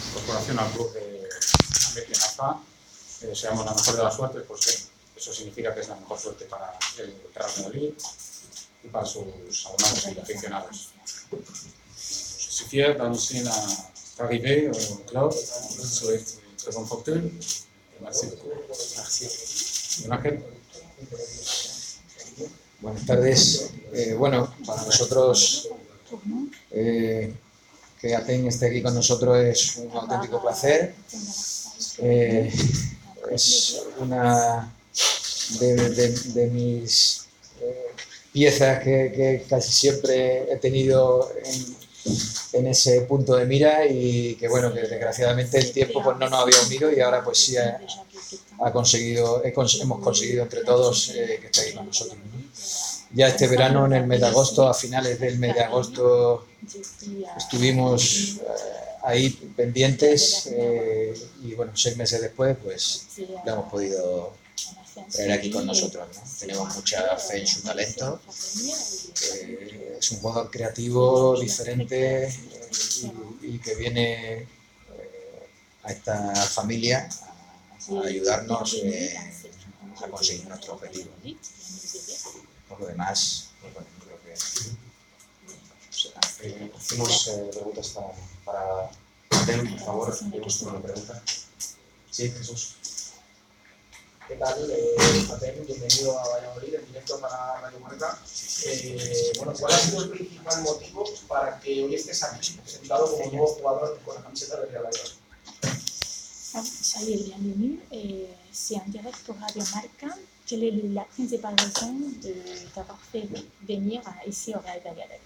incorporación al club de América Nafa. Deseamos la mejor de las suertes, porque eso significa que es la mejor suerte para el Real Madrid y para sus abonados y aficionados. Je suis fier d'annoncer l'arrivée au club. Je vous souhaite une très bonne fortune. Merci beaucoup. Merci. Ángel. Buenas tardes. Bueno, para nosotros que Aten esté aquí con nosotros es un auténtico placer. Es una de mis piezas que casi siempre he tenido en ese punto de mira, y que bueno, que desgraciadamente el tiempo pues no nos había unido, y ahora pues sí hemos conseguido entre todos que esté aquí con nosotros, ¿no? Ya este verano, en el mes de agosto, a finales del mes de agosto, estuvimos ahí pendientes, y bueno, 6 meses después pues lo hemos podido traer aquí con nosotros, ¿no? Tenemos mucha fe en su talento. Es un jugador creativo, diferente, y que viene a esta familia a ayudarnos a conseguir nuestro objetivo. Por lo demás, pues bueno, creo que hacemos preguntas para Aten, por favor. ¿Tenemos una pregunta? Sí, Jesús. ¿Qué tal? Aten, bienvenido a Valladolid, en directo para Radio Marca. Bueno, ¿cuál ha sido el principal motivo para que hoy estés aquí, presentado como nuevo jugador con la camiseta del Real Valladolid? Soyez bienvenue. C'est en direct pour Radio Marca. Quelle est la principale raison d'avoir fait venir ici au Real Valladolid?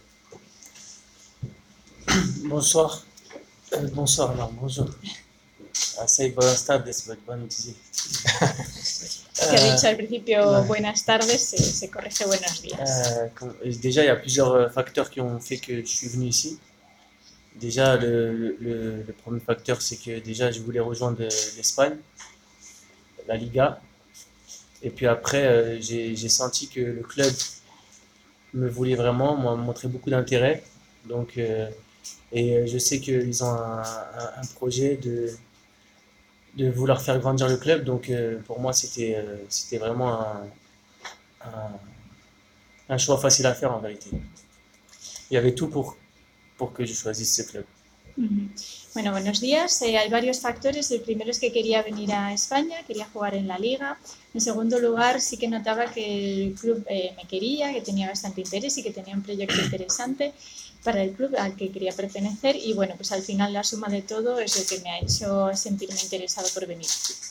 Bonsoir. Bonsoir, non, bonjour. Soy buenas tardes, bueno, sí. Que ha dicho al principio buenas tardes, se corrige buenos días. Déjà, il y a plusieurs facteurs qui ont fait que je suis venu ici. Déjà, le premier facteur, c'est que déjà, je voulais rejoindre l'Espagne, la Liga. Et puis après, j'ai senti que le club me voulait vraiment, m'a montré beaucoup d'intérêt. Donc, et je sais qu'ils ont un projet de vouloir faire grandir le club. Donc, pour moi, c'était vraiment un choix facile à faire en vérité. Il y avait tout pour que je choisisse ce club. Bueno, buenos días. Hay varios factores. El primero es que quería venir a España, quería jugar en la Liga. En segundo lugar, sí que notaba que el club me quería, que tenía bastante interés y que tenía un proyecto interesante para el club al que quería pertenecer. Y bueno, pues al final la suma de todo es lo que me ha hecho sentirme interesado por venir.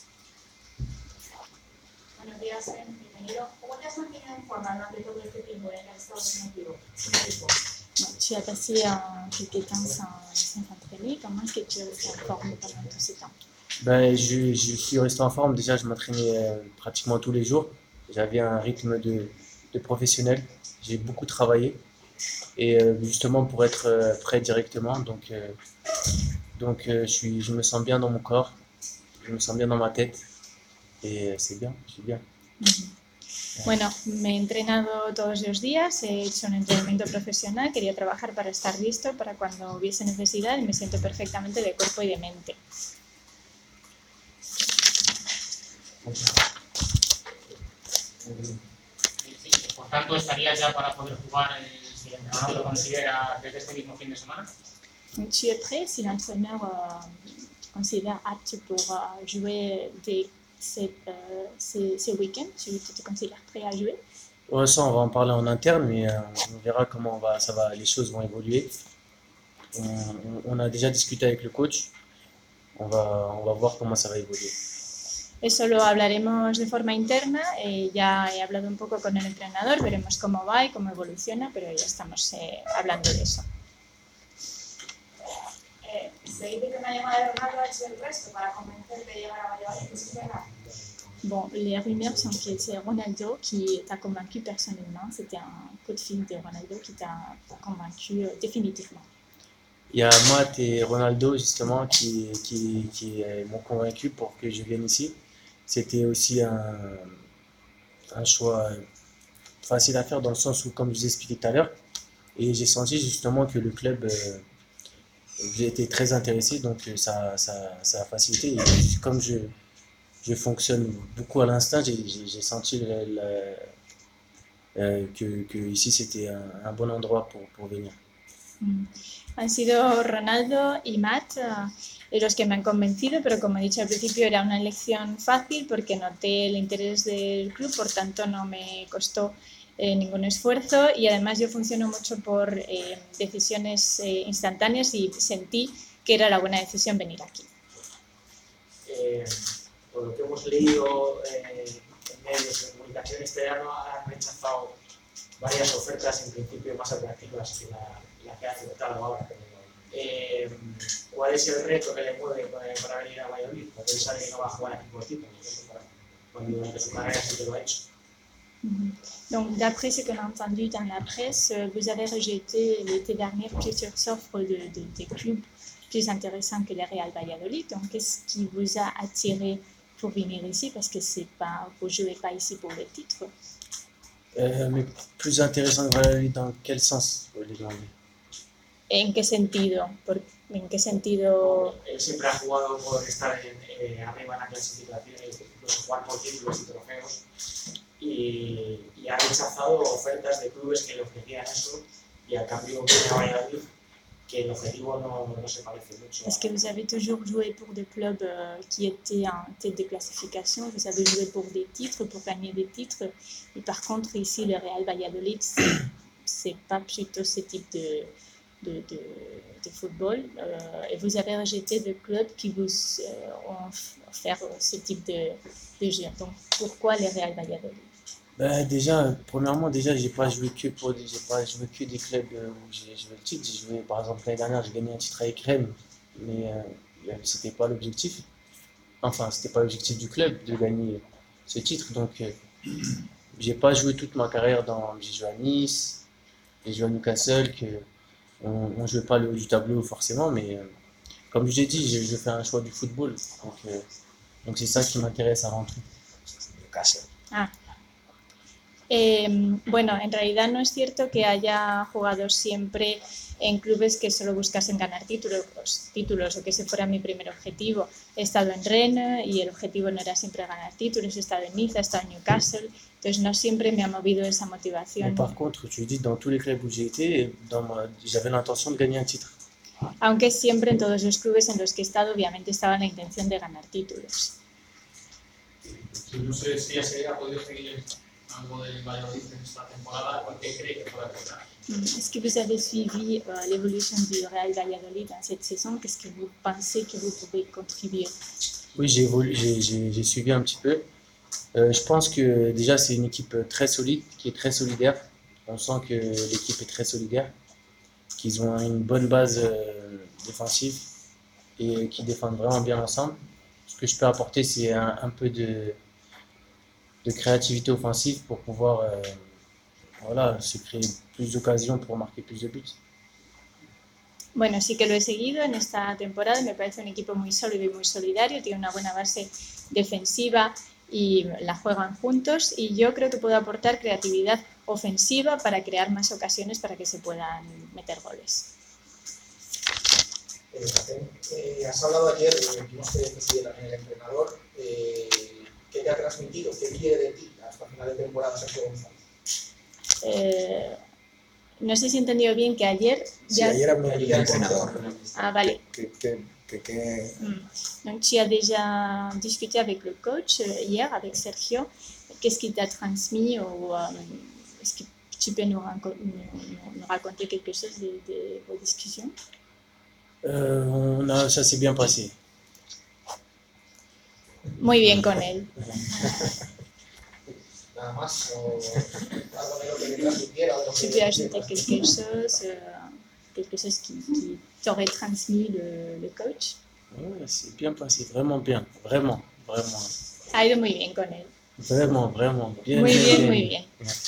Buenos días, bienvenido. ¿Cómo te has mantenido en forma durante todo este tiempo en el que has estado en el equipo? Tu as passé quelques temps sans s'entraîner. Comment est-ce que tu es resté en forme pendant tout ce temps? Ben, je suis resté en forme. Déjà, je m'entraînais pratiquement tous les jours. J'avais un rythme de professionnel. J'ai beaucoup travaillé. Et justement pour être prêt directement. Donc je me sens bien dans mon corps. Je me sens bien dans ma tête. Et c'est bien, je suis bien. Bueno, me he entrenado todos los días, he hecho un entrenamiento profesional, quería trabajar para estar listo para cuando hubiese necesidad y me siento perfectamente de cuerpo y de mente. Por tanto, ¿estaría ya para poder jugar si el entrenador lo considera desde este mismo fin de semana? Tu es prêt si l'entraîneur considère apte pour jouer dès ce week-end? Tu te considères prêt à jouer? Ouais, ça, on va en parler en interne, mais on verra comment les choses vont évoluer. On a déjà discuté avec le coach. On va voir comment ça va évoluer. Eso lo hablaremos de forma interna. Ya he hablado un poco con el entrenador, veremos cómo va y cómo evoluciona, pero ya estamos hablando de eso. Se dice que una llamada de Ronaldo ha hecho el resto para convencerte de llegar a Valladolid. ¿Eso es verdad? Bon, les rumeurs sont que c'est Ronaldo qui t'a convaincu personnellement. C'était un coup de fil de Ronaldo qui t'a convaincu définitivement. Il y a Matt et Ronaldo justement qui m'ont convaincu pour que je vienne ici. C'était aussi un choix facile à faire dans le sens où, comme je vous ai expliqué tout à l'heure, et j'ai senti justement que le club j'ai été très intéressé, donc ça a facilité. Et comme je fonctionne beaucoup à l'instinct, j'ai senti que ici c'était un bon endroit pour venir. Han sido Ronaldo y Matt los que me han convencido, pero como he dicho al principio era una elección fácil porque noté el interés del club, por tanto no me costó ningún esfuerzo y además yo funciono mucho por decisiones instantáneas y sentí que era la buena decisión venir aquí. Por lo que hemos leído en medios de comunicación, este año han rechazado varias ofertas en principio más atractivas que la que ha aceptado ahora. ¿Cuál es el reto que le mueve para venir a Valladolid? Porque él sabe que no va a jugar aquí por equipo, cuando durante su carrera siempre lo ha hecho. Donc, d'après ce qu'on a entendu dans la presse, vous avez rejeté l'été dernier plusieurs offres de clubs plus intéressants que le Real Valladolid. Donc, qu'est-ce qui vous a attiré pour venir ici? Parce que vous ne jouez pas ici pour le titre. Mais plus intéressant que Valladolid, dans quel sens vous les demandez? ¿En qué sentido? ¿En qué sentido? Él siempre ha jugado por estar arriba en la clasificación y jugar por títulos y trofeos y ha rechazado ofertas de clubes que le ofrecían eso y a cambio viene a Valladolid que el objetivo no se parece mucho. Est-ce que vous avez toujours joué pour des clubs qui étaient en tête de classification? Vous avez joué pour des titres, pour gagner des titres et par contre ici le Real Valladolid c'est pas plutôt ce type de football et vous avez rejeté des clubs qui vous ont offert ce type de jeu. Donc pourquoi le Real Valladolid? Premièrement, j'ai pas joué que des clubs où j'ai joué le titre. J'ai joué, par exemple, l'année dernière, j'ai gagné un titre avec Rennes, mais c'était pas l'objectif. Enfin, c'était pas l'objectif du club de gagner ce titre. Donc, j'ai pas joué toute ma carrière j'ai joué à Nice, j'ai joué à Newcastle, on jouait pas le haut du tableau forcément, mais comme je l'ai dit, je fais un choix du football. Donc c'est ça qui m'intéresse avant tout. Bueno, en realidad no es cierto que haya jugado siempre en clubes que solo buscasen ganar títulos o que ese fuera mi primer objetivo. He estado en Rennes y el objetivo no era siempre ganar títulos, he estado en Niza, he estado en Newcastle, entonces no siempre me ha movido esa motivación. Mais par contre, tu dis, dans tous les clubs où j'ai été, j'avais l'intention de gagner un titre. Aunque siempre en todos los clubes en los que he estado, obviamente estaba la intención de ganar títulos. No sé si ya se ha podido seguir algo del Valladolid en esta temporada, ¿por qué cree que puede aportar? Est-ce que vous avez suivi l'évolution du Real Valladolid dans cette saison? Qu'est-ce que vous pensez que vous pouvez contribuer? Oui, j'ai suivi un petit peu. Je pense que déjà c'est une équipe très solide, qui est très solidaire. On sent que l'équipe est très solidaire, qu'ils ont une bonne base défensive et qui défendent vraiment bien ensemble. Ce que je peux apporter, c'est un peu de créativité offensive pour pouvoir se créer plus d'occasions pour marquer plus de buts. Bueno, sí que lo he seguido en esta temporada, me parece un equipo muy sólido y muy solidario, tiene una buena base defensiva y la juegan juntos y yo creo que puedo aportar creatividad ofensiva para crear más ocasiones para que se puedan meter goles. Has hablado ayer, vimos que decide también el entrenador, ¿qué te ha transmitido? ¿Qué quiere de ti hasta final de temporada Sergio González? No sé si he entendido bien que ayer... Sí, ayer habló con el entrenador. Ah, vale. Donc tu as déjà discuté avec le coach hier, avec Sergio. Qu'est-ce qu'il t'a transmis ou est-ce que tu peux nous raconter quelque chose de vos discussions? Ça s'est bien passé. Muy bien con él. Nada más, o algo de lo que le transmitiera. Tu peux ajouter quelque chose qui t'aurait transmis le coach? Ouais, c'est bien passé, vraiment bien, vraiment. Ha ido muy bien con él. Vraiment bien. Muy bien.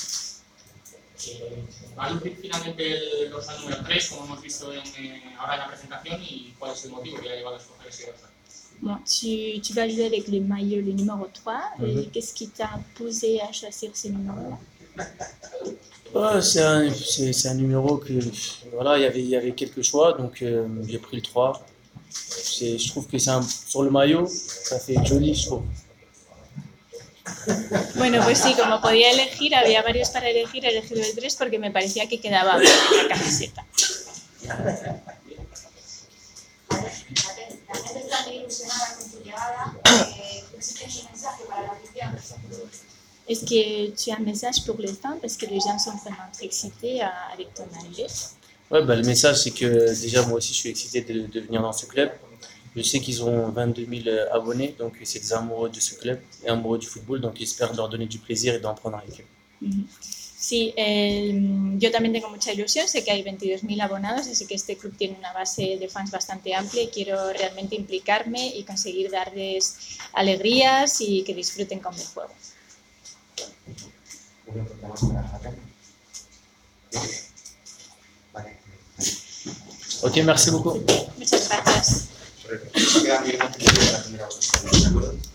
Va a lucir finalmente el dorsal número 3, como hemos visto ahora en la presentación, y cuál es el motivo que le ha llevado a escoger ese dorsal. Bon, tu vas jouer avec le maillot, le numéro 3, et qu'est-ce qui t'a poussé à choisir ce numéro-là? Ouais, c'est un numéro que voilà, il y avait quelques choix, donc j'ai pris le 3. Je trouve que sur le maillot, ça fait joli, je trouve. Bueno, pues sí, como podía elegir, había varios para elegir, he elegido el 3 porque me parecía que quedaba bien en la camiseta. La gente está muy ilusionada con tu llegada. ¿Existe un mensaje para la afición? Est-ce que tu as un message pour les fans parce que les gens sont vraiment excités avec ton arrivée? Ouais, bah, le message, c'est que déjà, moi aussi, je suis excité de venir dans ce club. Je sais qu'ils ont 22 000 abonnés, donc c'est des amoureux de ce club et amoureux du football, donc j'espère leur donner du plaisir et d'en prendre avec eux. Sí, yo también tengo mucha ilusión, sé que hay 22.000 abonados, así que este club tiene una base de fans bastante amplia y quiero realmente implicarme y conseguir darles alegrías y que disfruten con mi juego. Ok, merci beaucoup. Muchas gracias. Quedan 10 minutos para la primera votación, ¿de acuerdo?